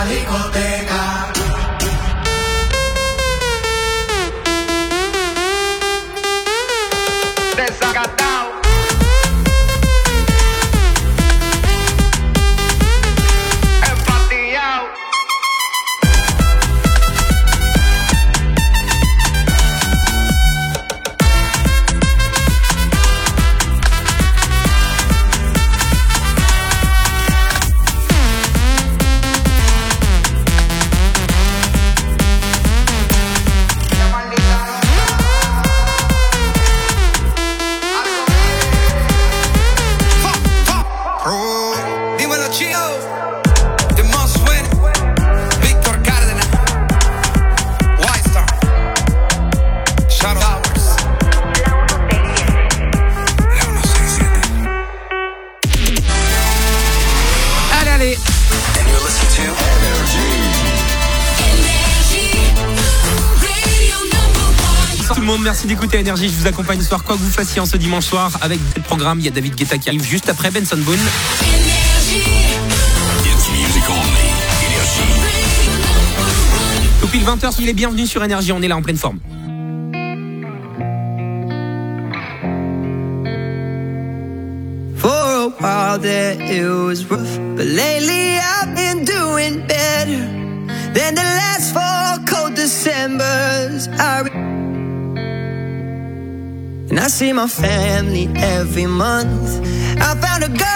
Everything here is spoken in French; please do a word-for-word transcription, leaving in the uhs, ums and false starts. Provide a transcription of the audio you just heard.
discoteca. Desacatado. Empatillado. Merci d'écouter Énergie, je vous accompagne ce soir quoi que vous fassiez en ce dimanche soir avec le programme. Il y a David Guetta qui arrive juste après Benson Boone. Au pile vingt heures, il est bienvenu sur Énergie, on est là en pleine forme. For a while there it was rough, but lately I've been doing better than the last four cold Decembers. I And I see my family every month. I found a girl